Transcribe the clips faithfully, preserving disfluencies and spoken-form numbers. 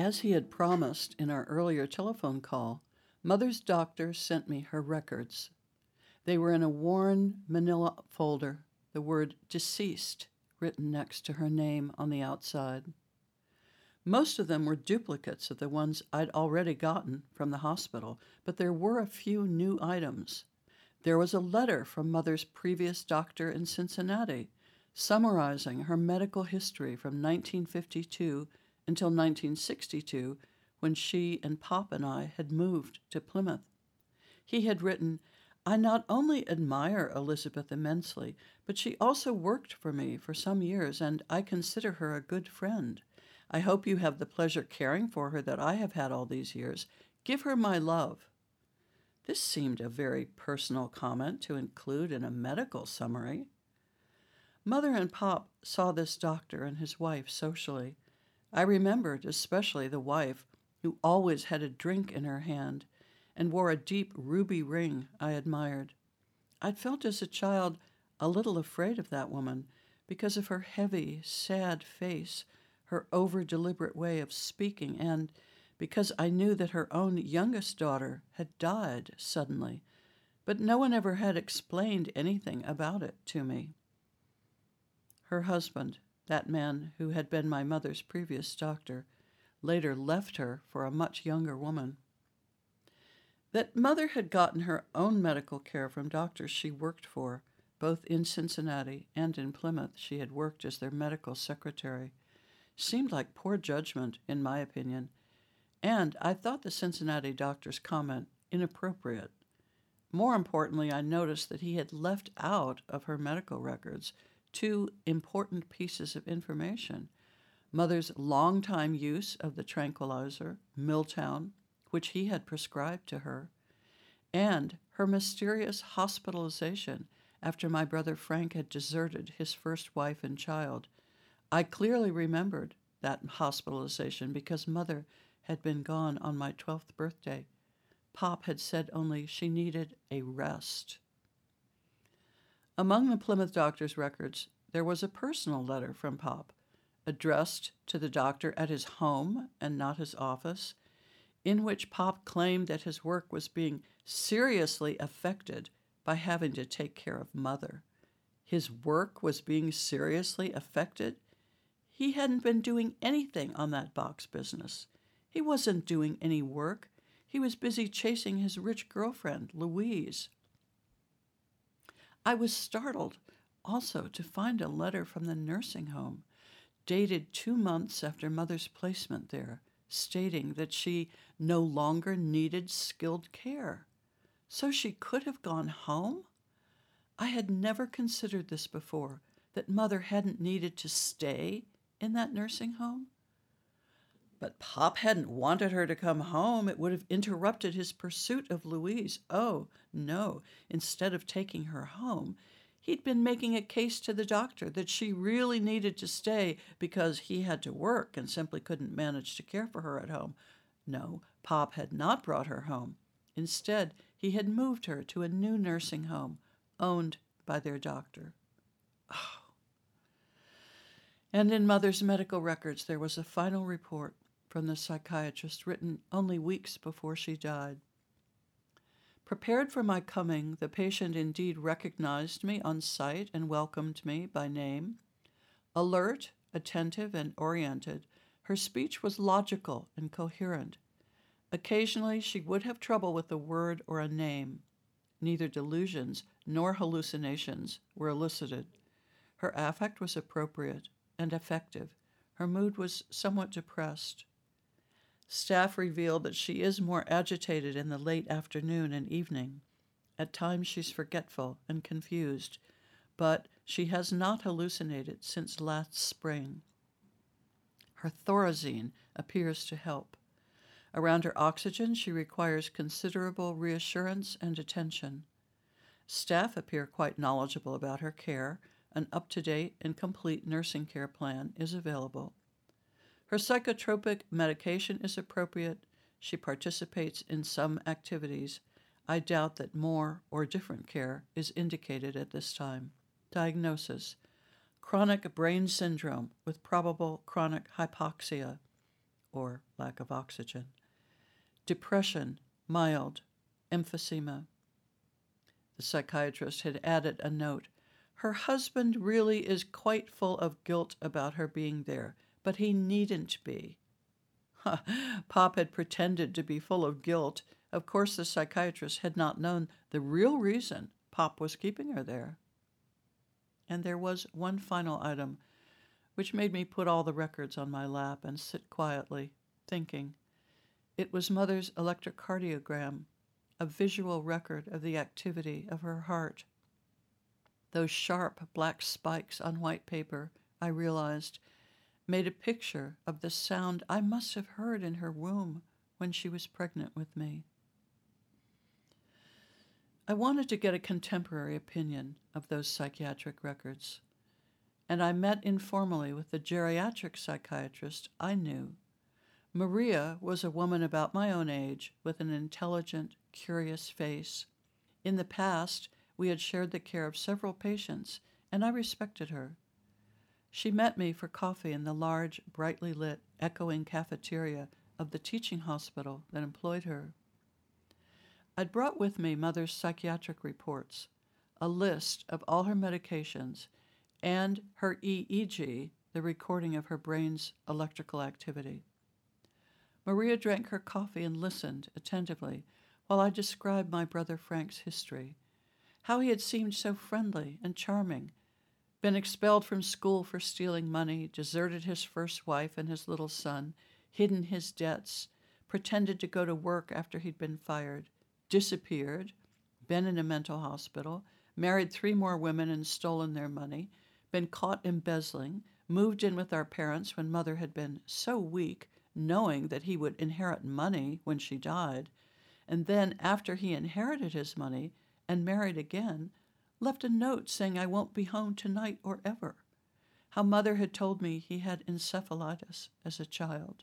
As he had promised in our earlier telephone call, Mother's doctor sent me her records. They were in a worn manila folder, the word deceased written next to her name on the outside. Most of them were duplicates of the ones I'd already gotten from the hospital, but there were a few new items. There was a letter from Mother's previous doctor in Cincinnati, summarizing her medical history from nineteen fifty-two until nineteen sixty-two, when she and Pop and I had moved to Plymouth. He had written, "I not only admire Elizabeth immensely, but she also worked for me for some years, and I consider her a good friend. I hope you have the pleasure caring for her that I have had all these years. Give her my love." This seemed a very personal comment to include in a medical summary. Mother and Pop saw this doctor and his wife socially. I remembered especially the wife, who always had a drink in her hand and wore a deep ruby ring I admired. I'd felt as a child a little afraid of that woman because of her heavy, sad face, her over-deliberate way of speaking, and because I knew that her own youngest daughter had died suddenly, but no one ever had explained anything about it to me. Her husband, that man who had been my mother's previous doctor, later left her for a much younger woman. That Mother had gotten her own medical care from doctors she worked for, both in Cincinnati and in Plymouth. She had worked as their medical secretary. Seemed like poor judgment, in my opinion, and I thought the Cincinnati doctor's comment inappropriate. More importantly, I noticed that he had left out of her medical records two important pieces of information: Mother's longtime use of the tranquilizer, Miltown, which he had prescribed to her, and her mysterious hospitalization after my brother Frank had deserted his first wife and child. I clearly remembered that hospitalization because Mother had been gone on my twelfth birthday. Pop had said only she needed a rest. Among the Plymouth doctor's records, there was a personal letter from Pop, addressed to the doctor at his home and not his office, in which Pop claimed that his work was being seriously affected by having to take care of Mother. His work was being seriously affected? He hadn't been doing anything on that box business. He wasn't doing any work. He was busy chasing his rich girlfriend, Louise. I was startled also to find a letter from the nursing home, dated two months after Mother's placement there, stating that she no longer needed skilled care. So she could have gone home? I had never considered this before, that Mother hadn't needed to stay in that nursing home. But Pop hadn't wanted her to come home. It would have interrupted his pursuit of Louise. Oh, no. Instead of taking her home, he'd been making a case to the doctor that she really needed to stay because he had to work and simply couldn't manage to care for her at home. No, Pop had not brought her home. Instead, he had moved her to a new nursing home owned by their doctor. Oh. And in Mother's medical records, there was a final report from the psychiatrist written only weeks before she died. Prepared for my coming, the patient indeed recognized me on sight and welcomed me by name. Alert, attentive, and oriented, her speech was logical and coherent. Occasionally, she would have trouble with a word or a name. Neither delusions nor hallucinations were elicited. Her affect was appropriate and effective. Her mood was somewhat depressed. Staff revealed that she is more agitated in the late afternoon and evening. At times she's forgetful and confused, but she has not hallucinated since last spring. Her Thorazine appears to help. Around her oxygen, she requires considerable reassurance and attention. Staff appear quite knowledgeable about her care. An up-to-date and complete nursing care plan is available. Her psychotropic medication is appropriate. She participates in some activities. I doubt that more or different care is indicated at this time. Diagnosis: chronic brain syndrome with probable chronic hypoxia, or lack of oxygen. Depression, mild, emphysema. The psychiatrist had added a note. Her husband really is quite full of guilt about her being there, but he needn't be. Pop had pretended to be full of guilt. Of course, the psychiatrist had not known the real reason Pop was keeping her there. And there was one final item, which made me put all the records on my lap and sit quietly, thinking. It was Mother's electrocardiogram, a visual record of the activity of her heart. Those sharp black spikes on white paper, I realized, made a picture of the sound I must have heard in her womb when she was pregnant with me. I wanted to get a contemporary opinion of those psychiatric records, and I met informally with the geriatric psychiatrist I knew. Maria was a woman about my own age with an intelligent, curious face. In the past, we had shared the care of several patients, and I respected her. She met me for coffee in the large, brightly lit, echoing cafeteria of the teaching hospital that employed her. I'd brought with me Mother's psychiatric reports, a list of all her medications, and her E E G, the recording of her brain's electrical activity. Maria drank her coffee and listened attentively while I described my brother Frank's history, how he had seemed so friendly and charming, been expelled from school for stealing money, deserted his first wife and his little son, hidden his debts, pretended to go to work after he'd been fired, disappeared, been in a mental hospital, married three more women and stolen their money, been caught embezzling, moved in with our parents when Mother had been so weak, knowing that he would inherit money when she died, and then, after he inherited his money and married again, left a note saying I won't be home tonight or ever. How Mother had told me he had encephalitis as a child.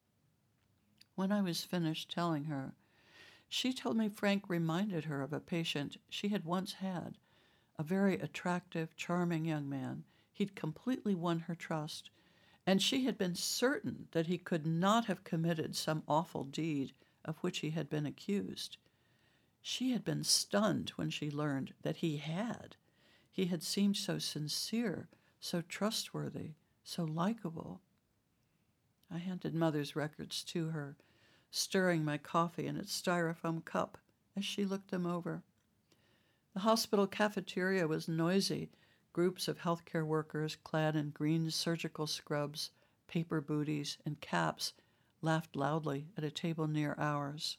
When I was finished telling her, she told me Frank reminded her of a patient she had once had, a very attractive, charming young man. He'd completely won her trust, and she had been certain that he could not have committed some awful deed of which he had been accused. She had been stunned when she learned that he had. He had seemed so sincere, so trustworthy, so likable. I handed Mother's records to her, stirring my coffee in its styrofoam cup as she looked them over. The hospital cafeteria was noisy. Groups of healthcare workers clad in green surgical scrubs, paper booties, and caps laughed loudly at a table near ours.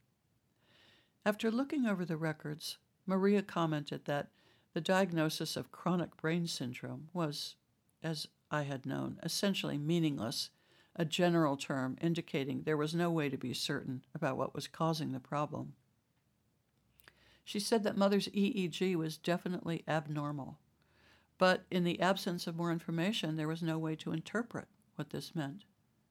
After looking over the records, Maria commented that the diagnosis of chronic brain syndrome was, as I had known, essentially meaningless, a general term indicating there was no way to be certain about what was causing the problem. She said that Mother's E E G was definitely abnormal, but in the absence of more information, there was no way to interpret what this meant.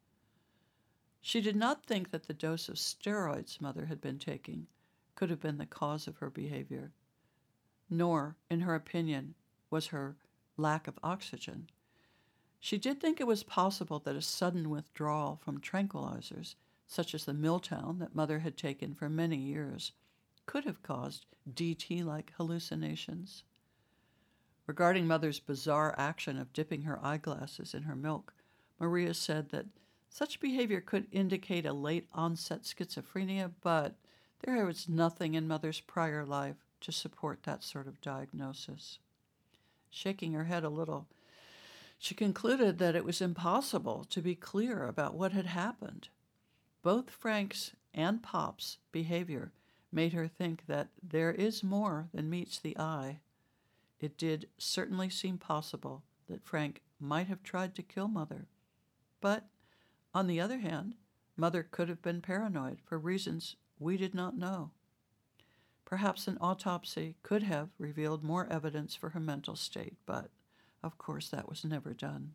She did not think that the dose of steroids Mother had been taking could have been the cause of her behavior, nor, in her opinion, was her lack of oxygen. She did think it was possible that a sudden withdrawal from tranquilizers, such as the Miltown that Mother had taken for many years, could have caused D T-like hallucinations. Regarding Mother's bizarre action of dipping her eyeglasses in her milk, Maria said that such behavior could indicate a late-onset schizophrenia, but there was nothing in Mother's prior life to support that sort of diagnosis. Shaking her head a little, she concluded that it was impossible to be clear about what had happened. Both Frank's and Pop's behavior made her think that there is more than meets the eye. It did certainly seem possible that Frank might have tried to kill Mother. But, on the other hand, Mother could have been paranoid for reasons we did not know. Perhaps an autopsy could have revealed more evidence for her mental state, but, of course, that was never done.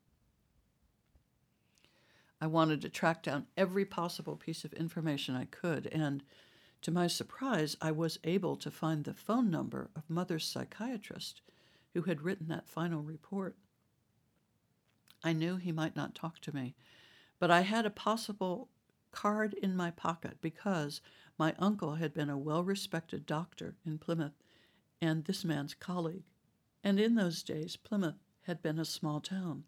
I wanted to track down every possible piece of information I could, and, to my surprise, I was able to find the phone number of Mother's psychiatrist who had written that final report. I knew he might not talk to me, But I had a possible card in my pocket because my uncle had been a well-respected doctor in Plymouth and this man's colleague. And in those days, Plymouth had been a small town.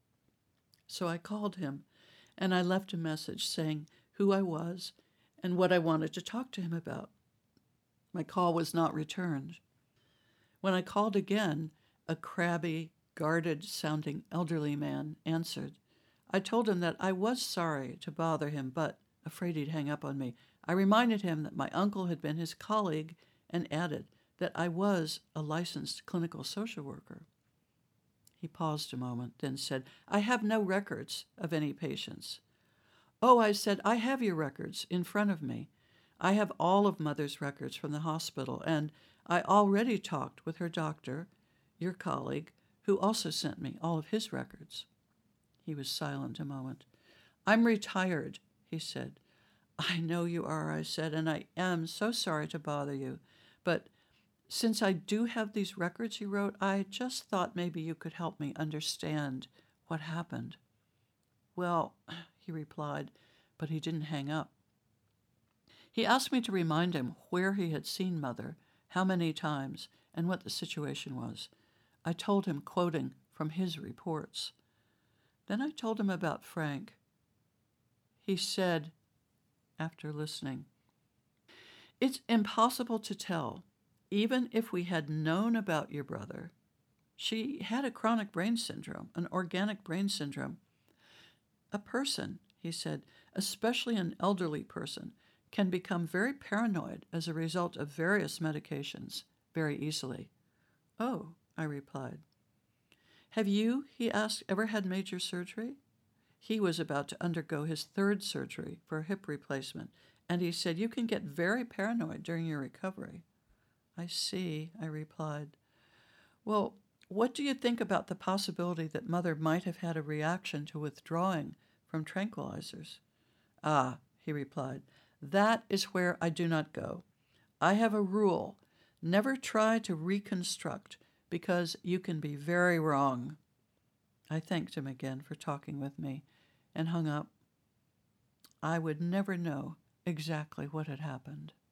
So I called him, and I left a message saying who I was and what I wanted to talk to him about. My call was not returned. When I called again, a crabby, guarded-sounding elderly man answered. I told him that I was sorry to bother him, but afraid he'd hang up on me. I reminded him that my uncle had been his colleague and added that I was a licensed clinical social worker. He paused a moment, then said, I have no records of any patients. Oh, I said, I have your records in front of me. I have all of Mother's records from the hospital, and I already talked with her doctor, your colleague, who also sent me all of his records. He was silent a moment. I'm retired, he said. I know you are, I said, and I am so sorry to bother you. But since I do have these records you wrote, I just thought maybe you could help me understand what happened. Well, he replied, but he didn't hang up. He asked me to remind him where he had seen Mother, how many times, and what the situation was. I told him, quoting from his reports. Then I told him about Frank. He said, after listening, it's impossible to tell. Even if we had known about your brother, she had a chronic brain syndrome, an organic brain syndrome. A person, he said, especially an elderly person, can become very paranoid as a result of various medications very easily. Oh, I replied. Have you, he asked, ever had major surgery? He was about to undergo his third surgery for a hip replacement, and he said, you can get very paranoid during your recovery. I see, I replied. Well, what do you think about the possibility that Mother might have had a reaction to withdrawing from tranquilizers? Ah, he replied, that is where I do not go. I have a rule. Never try to reconstruct, because you can be very wrong. I thanked him again for talking with me and hung up. I would never know exactly what had happened.